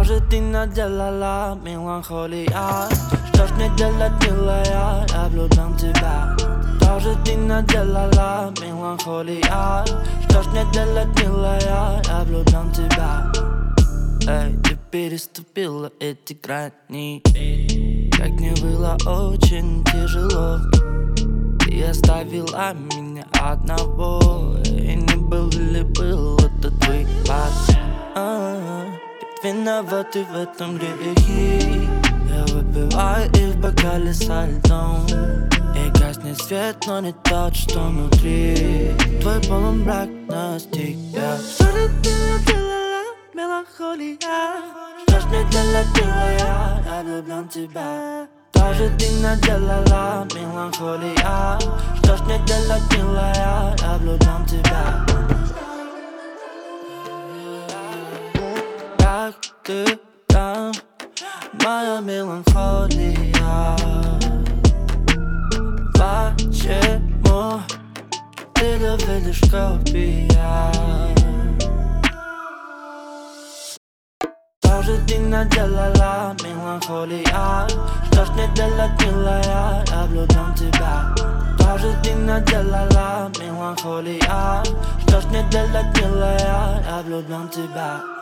же ты наделала, меланхолия? Что ж мне делать, милая, я влюблен в тебя. Что же ты наделала, меланхолия? Что ж мне делать, милая, я влюблен в тебя. Эй, ты переступила эти грани. Как мне было очень тяжело. Ты оставила меня одного. И не был ли был это твой пас? Ведь виноваты в этом грехи. Я выпиваю их в бокале со льдом. И гаснет свет, но не тот, что внутри. Твой полумрак настиг я. Что же ты наделала, меланхолия? Что ж мне делать, милая, я влюблен в тебя. Что же ты наделала, меланхолия? Что ж мне делать, милая, я влюблен в тебя. Как ты там, моя меланхолия? Почему ты доводишь копия? Что же ты наделала, меланхолия? Что ж мне делать, милая, я влюблен в тебя. Что же ты наделала, меланхолия? Что ж мне делать, милая, я влюблен в тебя.